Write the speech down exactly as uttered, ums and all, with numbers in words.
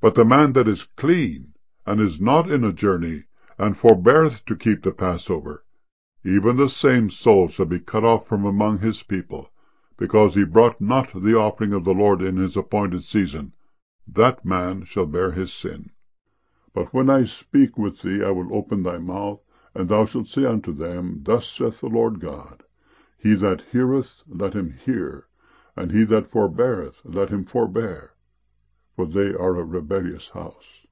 But the man that is clean, and is not in a journey, and forbeareth to keep the Passover, even the same soul shall be cut off from among his people, because he brought not the offering of the Lord in his appointed season. That man shall bear his sin. But when I speak with thee, I will open thy mouth, and thou shalt say unto them, Thus saith the Lord God, He that heareth, let him hear, and he that forbeareth, let him forbear, for they are a rebellious house.